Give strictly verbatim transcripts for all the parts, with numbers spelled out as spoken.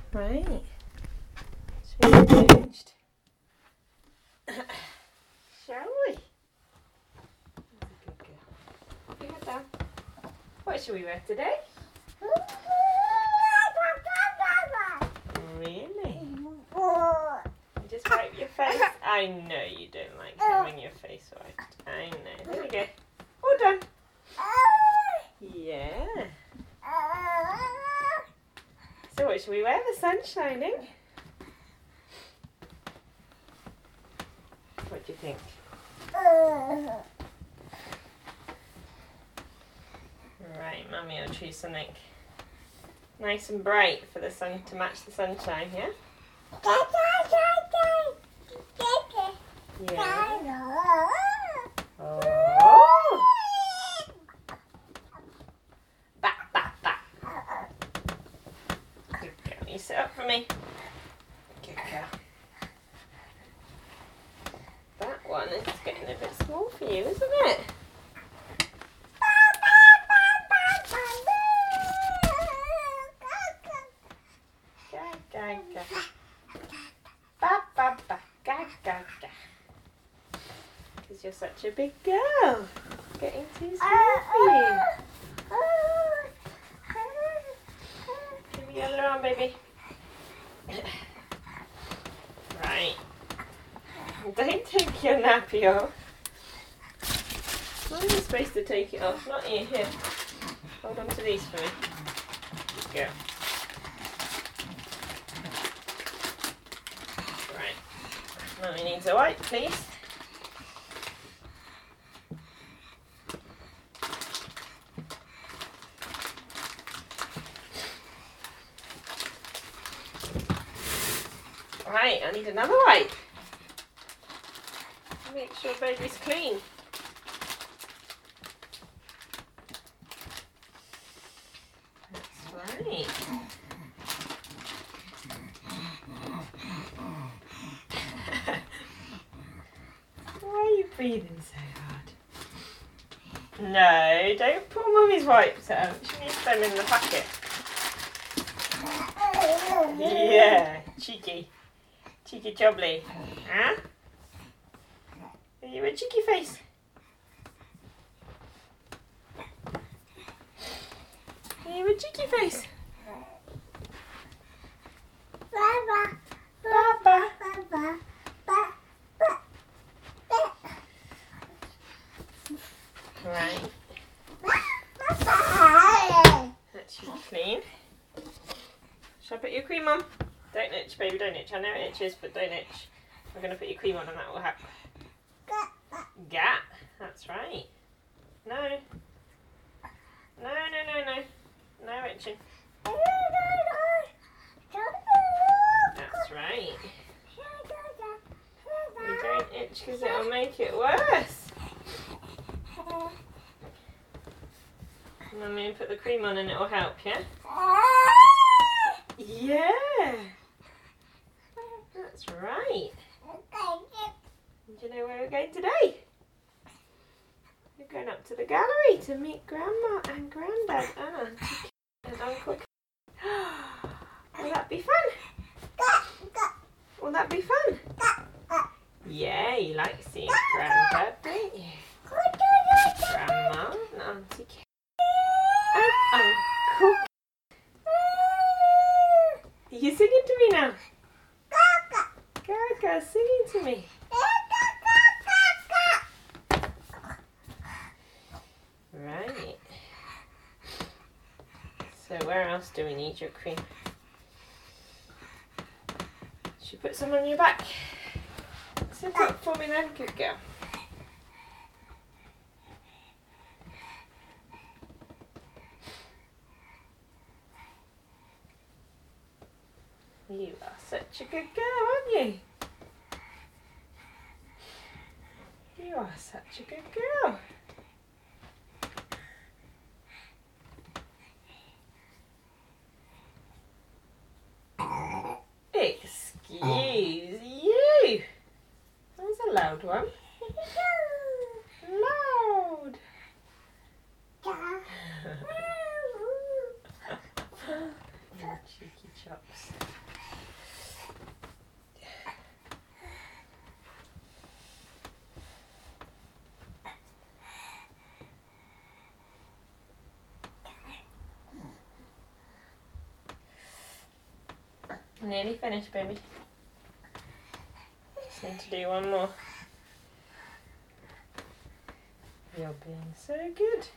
Right. Should we get changed? Shall we? That's a good girl. Put your head down. What should we wear today? Really? Just wipe your face. I know you don't like having your face wiped. I know. There we go. All done. Yeah. So what should we wear? The sun's shining. What do you think? Right, Mummy will choose something nice and bright for the sun to match the sunshine, yeah? Yeah. Oh. Back, back, back. Good girl. You sit up for me. Good girl. That one is getting a bit small for you, isn't it? Ga, ga, ga. Ba, ba, ba. Ga, ga, ga. Because you're such a big girl. Getting too small for you. Give me the other arm, baby. Right. Don't take your nappy off. When are you supposed to take it off? Not you. Here. Hold on to these for me. Good girl. Right. Mummy needs a wipe, please. Right, I need another wipe. Make sure baby's clean. That's right. Why are you breathing so hard? No, don't pull Mummy's wipes out. She needs them in the packet. Yeah, cheeky. Cheeky chobbly. Huh? Are you a cheeky face? Are you a cheeky face? Baba. Baba. Right. That's you clean. Shall I put your cream on? Don't itch, baby, don't itch. I know it itches, but don't itch. I'm going to put your cream on and that will help. Gat. That's right. No. No, no, no, no. No itching. That's right. You don't itch because it'll make it worse. And then we put the cream on and it will help, yeah? Yeah. That's right. Do you know where we're going today? We're going up to the gallery to meet Grandma and Grandad and Auntie and Uncle. Will that be fun? Will that be fun? Yeah, you like seeing Grandad, don't you? Grandma and Auntie and Uncle. Are you singing to me now? Gaga, singing to me. Right. So where else do we need your cream? Should you put some on your back? Sit up for me then, good girl. You are such a good girl, aren't you? You are such a good girl. Excuse you. That's a loud one. Loud. Cheeky chops. Nearly finished, baby. Just need to do one more. You're being so good.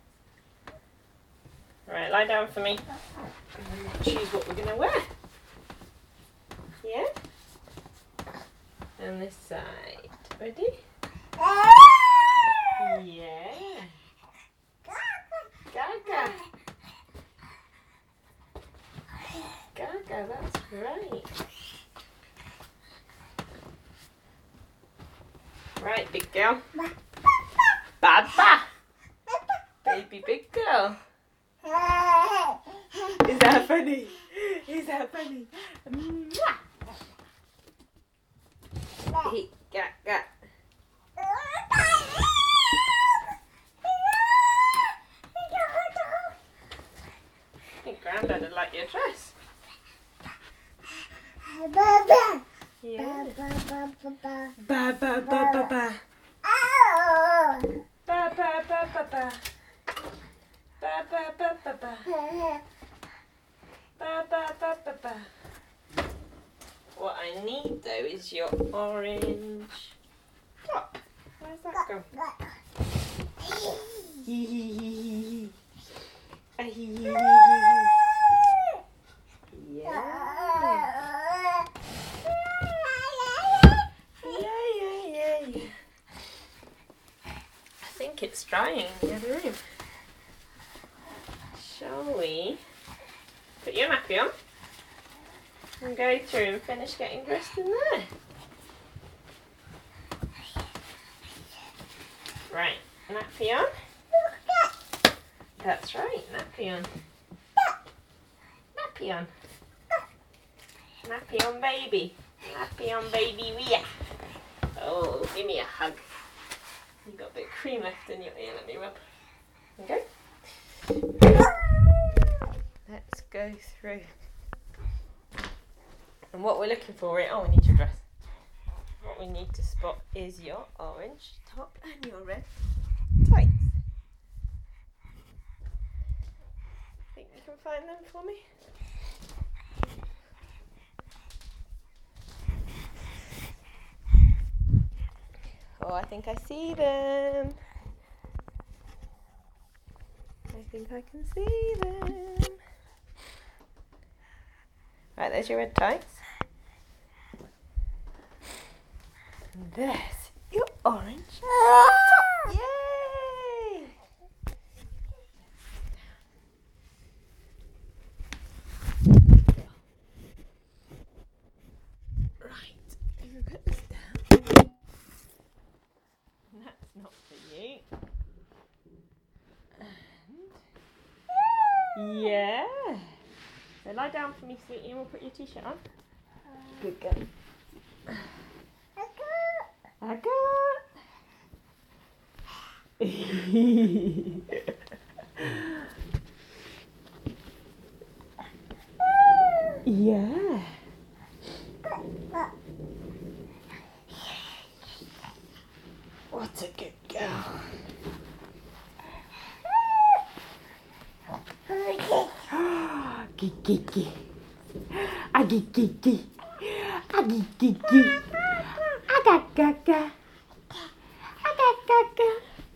Right, lie down for me. And we'll choose what we're going to wear. Yeah? And this side. Ready? Yeah. Gaga. Gaga, that's right. Right, big girl. Baba. Baby big girl. Is that funny? Is that funny? Mwah. Hey, Gaga. I think Grandad would like your dress. Yeah. Ba ba ba ba ba. Ba ba ba ba ba. Ba ba ba ba ba. Ba ba ba ba ba. What I need though is your orange top. Where's that go? Hee hee hee hee. Yeah. I think it's drying in the other room. Shall we put your nappy on and go through and finish getting dressed in there? Right, nappy on. That's right, nappy on. Nappy on. Nappy on, baby. Nappy on, baby. Yeah. Oh, give me a hug. You've got a bit of cream left in your ear, let me rub. Okay. Let's go through. And what we're looking for here, oh, we need your dress. What we need to spot is your orange top and your red tights. Think you can find them for me? Oh, I think I see them. I think I can see them. Right, there's your red tights. And there's your orange top. Yay! Right, I'm going to put this down. That's not for you. And yeah. So lie down for me, sweetie, and we'll put your t-shirt on. Good girl. I got. Yeah. What a good girl. Gigi. Aggy gigi. Aggy gigi. Agagaga. Agagaga.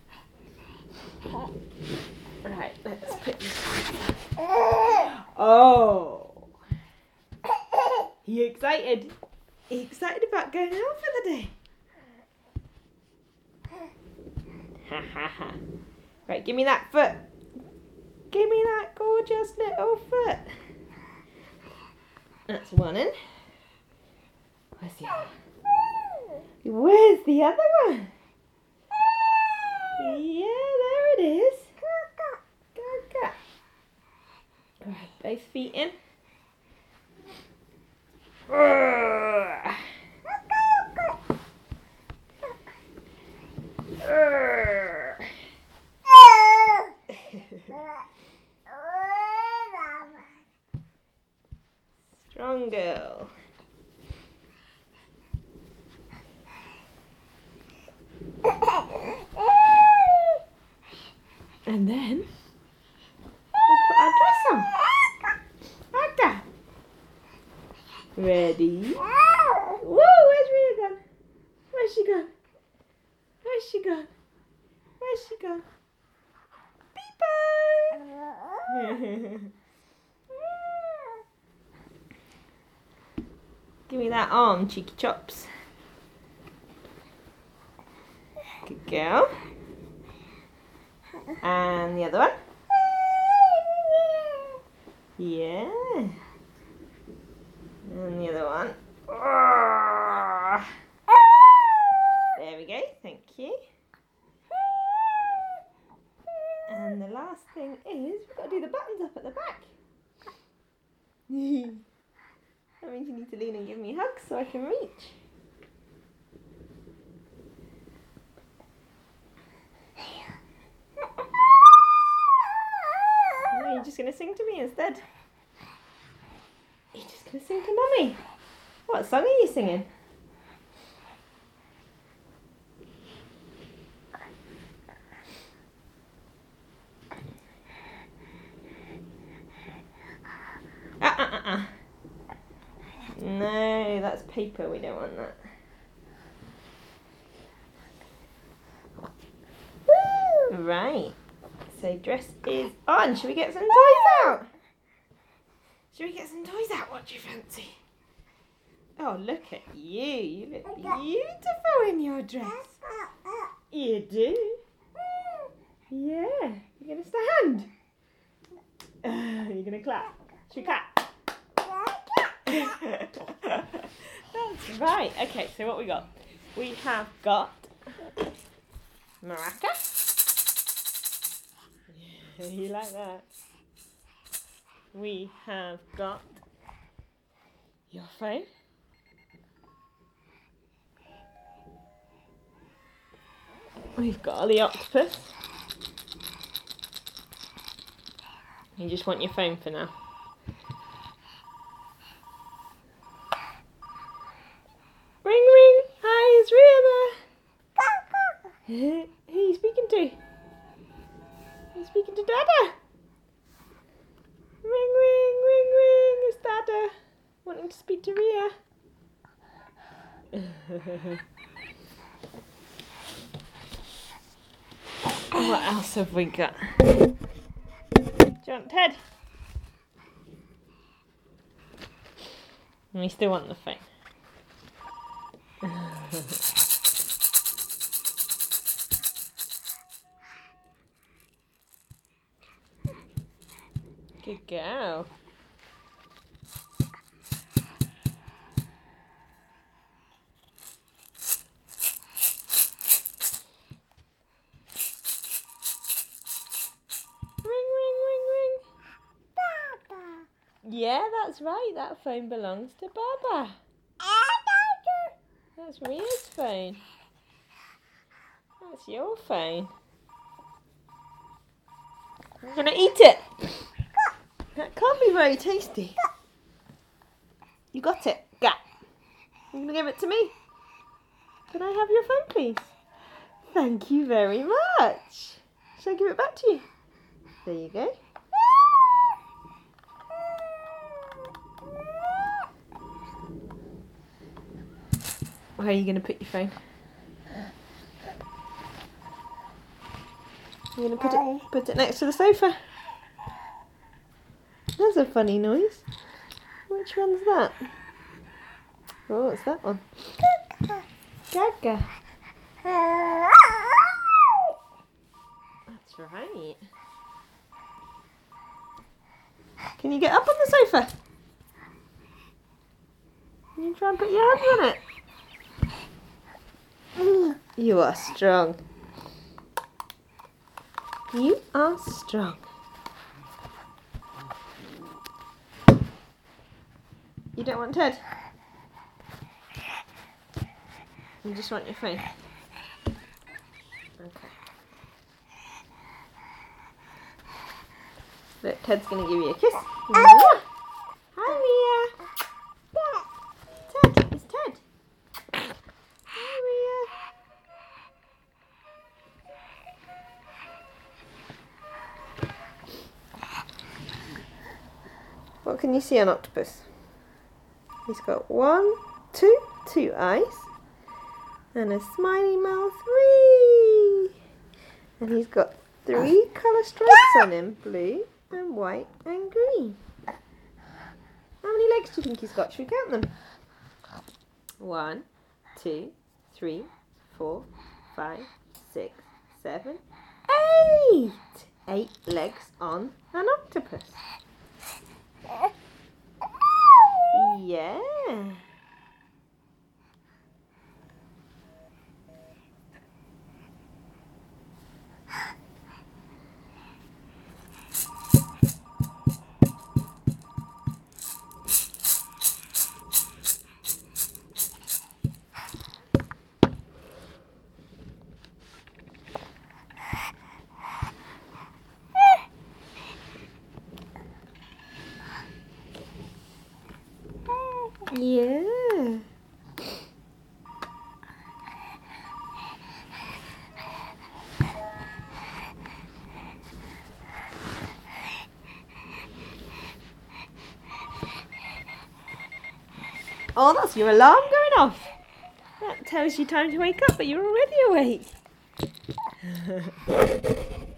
Right, let's put this on. Oh. You excited? Are you excited about going out for the day? Ha ha ha. Right, give me that foot. Give me that gorgeous little foot. That's one in. Where's the other one? Where's the other one? Yeah, there it is. Gaga. Right, both feet in. Urgh. Urgh. Strong girl. And then we'll put our dress on. Aga. Ready? Whoa, where's Rhea gone? Where's she gone? Where's she gone? Where's she gone? Beepo! Give me that arm, cheeky chops. Good girl. And the other one. Yeah. And the other one. There we go, thank you. And the last thing is, we've got to do the buttons up at the back. That means you need to lean and give me hugs so I can reach. No, you're just going to sing to me instead. You're just going to sing to Mummy. What song are you singing? Ah, ah, ah, ah. No, that's paper. We don't want that. Woo! Right. So dress is on. Should we get some toys out? Should we get some toys out? What do you fancy? Oh, look at you. You look beautiful in your dress. You do? Yeah. You're going to stand? Uh, you're going to clap? Should we clap? That's right. Okay, so what we got? We have got Maraca. Yeah, you like that? We have got your phone. We've got Ollie Octopus. You just want your phone for now. Ring ring! Hi, it's Rhea there. Who are you speaking to? Are you speaking to Dada? Ring ring, ring ring, it's Dada. Wanting to speak to Rhea. What else have we got? Do you want Ted? And we still want the phone. Good girl. Yeah, that's right. That phone belongs to Baba. That's Rhea's phone. That's your phone. I'm going to eat it. That can't be very tasty. You got it. Got. You're going to give it to me? Can I have your phone, please? Thank you very much. Shall I give it back to you? There you go. Where are you going to put your phone? You're going to put it, put it next to the sofa. That's a funny noise. Which one's that? Oh, it's that one. Gaga. That's right. Can you get up on the sofa? Can you try and put your hands on it? You are strong. You are strong. You don't want Ted? You just want your phone? Okay. Look, Ted's going to give you a kiss. Hi, Mia. can you see an octopus? He's got one, two, two eyes, and a smiley mouth, whee! And he's got three colour stripes on him, blue and white and green. How many legs do you think he's got? Should we count them? One, two, three, four, five, six, seven, eight. Eight legs on an octopus. Yeah. Yeah. Oh, that's your alarm going off. That tells you time to wake up, but you're already awake.